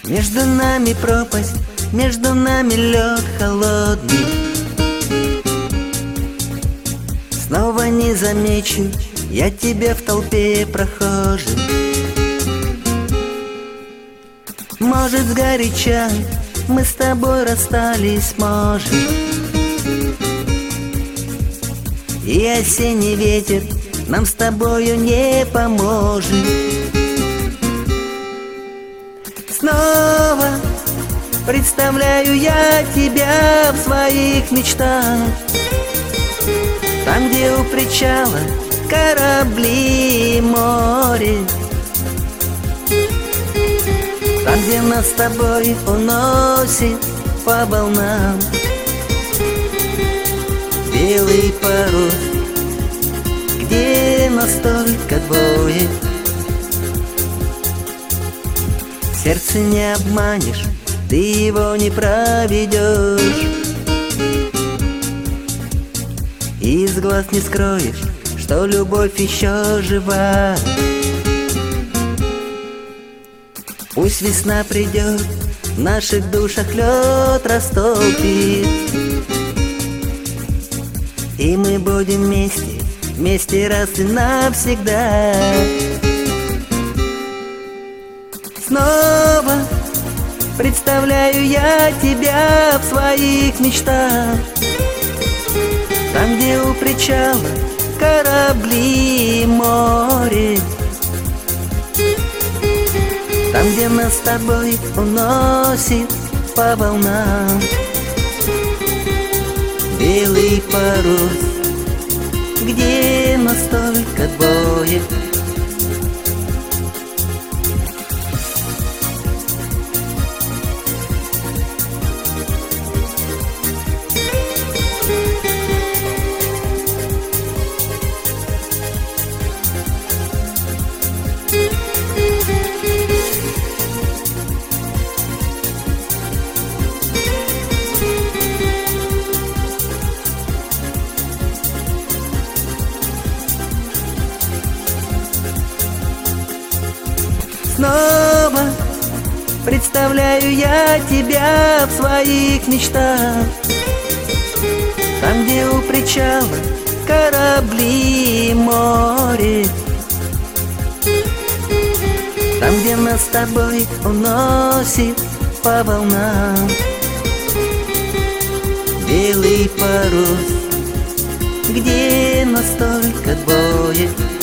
Между нами пропасть, между нами лед холодный. Снова не замечу я тебя в толпе прохожих. Может, сгоряча мы с тобой расстались, может. И осенний ветер нам с тобою не поможет. Снова представляю я тебя в своих мечтах, там, где у причала корабли и море, там, где нас с тобой уносит по волнам белый парус, где нас только двое. Сердце не обманешь, ты его не проведешь, и из глаз не скроешь, что любовь еще жива. Пусть весна придет, в наших душах лед растопит, и мы будем вместе, вместе раз и навсегда. Снова представляю я тебя в своих мечтах, там, где у причала корабли и море, там, где нас с тобой уносит по волнам белый парус, где нас только двое. Снова представляю я тебя в своих мечтах, там, где у причала корабли и море, там, где нас с тобой уносит по волнам белый парус, где нас только двое.